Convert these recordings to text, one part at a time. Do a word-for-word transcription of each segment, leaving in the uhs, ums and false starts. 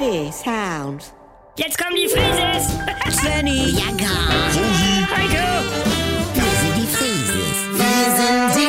Okay, Sounds. Jetzt kommen die Frieses. Svenny. Bianca. Heiko. Wir sind die Frieses. Wir sind die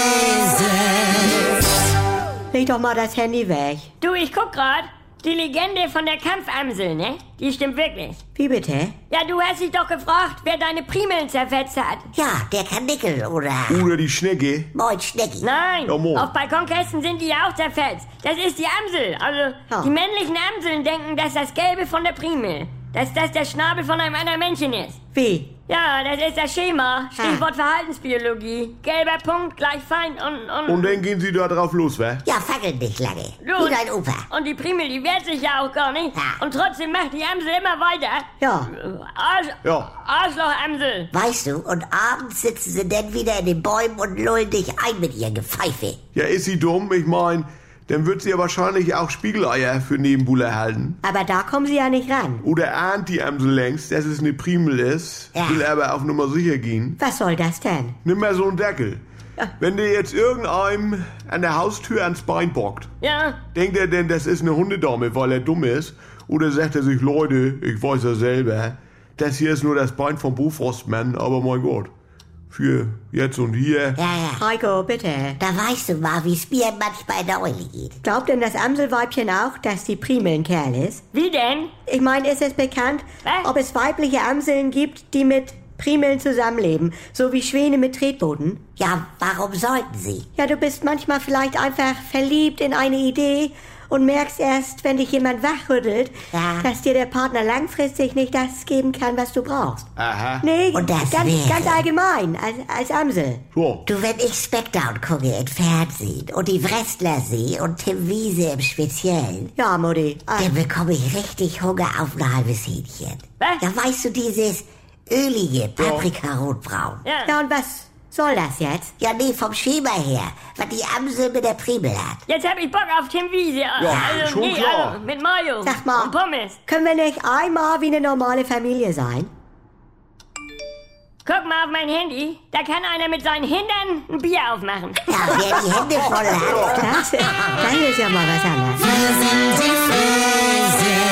Frieses. Leg doch mal das Handy weg. Du, ich guck grad. Die Legende von der Kampfamsel, ne? Die stimmt wirklich. Wie bitte? Ja, du hast dich doch gefragt, wer deine Primeln zerfetzt hat. Ja, der Karnickel, oder? Oder die Schnecke. Moin, Schnecki. Nein, Ja, moin. auf Balkonkästen sind die ja auch zerfetzt. Das ist die Amsel. Also, Ja. die männlichen Amseln denken, dass das Gelbe von der Primel, dass das der Schnabel von einem anderen Männchen ist. Wie? Ja, das ist das Schema. Stichwort Verhaltensbiologie. Gelber Punkt gleich Feind und... Und, Und dann gehen sie da drauf los, wa? Ja, fackelt nicht lange. Gut. Wie dein Opa. Und die Primel, die wehrt sich ja auch gar nicht. Ja. Und trotzdem macht die Amsel immer weiter. Ja. Arsch, Ja. Arschloch-Amsel. Weißt du, und abends sitzen sie dann wieder in den Bäumen und lullen dich ein mit ihren Gepfeife. Ja, ist sie dumm? Ich mein, dann wird sie ja wahrscheinlich auch Spiegeleier für Nebenbuhler halten. Aber da kommen sie ja nicht ran. Oder ahnt die Amsel längst, dass es eine Primel ist, Ja. will aber auf Nummer sicher gehen. Was soll das denn? Nimm mal so einen Deckel. Wenn dir jetzt irgendeinem an der Haustür ans Bein bockt, Ja, denkt er denn, das ist eine Hundedame, weil er dumm ist? Oder sagt er sich, Leute, ich weiß ja selber, das hier ist nur das Bein vom Bofrostmann, aber mein Gott, für jetzt und hier. Ja, ja. Heiko, bitte. Da weißt du mal, wie es mir manchmal in der Eule geht. Glaubt denn das Amselweibchen auch, dass die Primel ein Kerl ist? wie denn? Ich meine, ist es bekannt, Was? ob es weibliche Amseln gibt, die mit Primeln zusammenleben, so wie Schwäne mit Tretboten? Ja, warum sollten sie? Ja, du bist manchmal vielleicht einfach verliebt in eine Idee und merkst erst, wenn dich jemand wachrüttelt, Ja. dass dir der Partner langfristig nicht das geben kann, was du brauchst. Aha. Nee, Und das ganz, wäre- ganz allgemein, als, als Amsel. So. Du, wenn ich Smackdown gucke im Fernsehen und die Wrestler sehe und Tim Wiese im Speziellen, Ja, Mutti. Ah, dann bekomme ich richtig Hunger auf ein halbes Hähnchen. Was? Ja, weißt du, dieses ölige Paprika-Rotbraun. Ja. ja, und was soll das jetzt? Ja, nee, vom Schema her, was die Amsel mit der Primel hat. Jetzt hab ich Bock auf Tim Wiese. Ja, schon nee, klar. Also, mit Mayo. Sag mal. Und Pommes. Können wir nicht einmal wie eine normale Familie sein? Guck mal auf mein Handy. Da kann einer mit seinen Hintern ein Bier aufmachen. Ja, wer die Hände voll hat. Das, das ist ja mal was anderes. Wir sind die Frieses.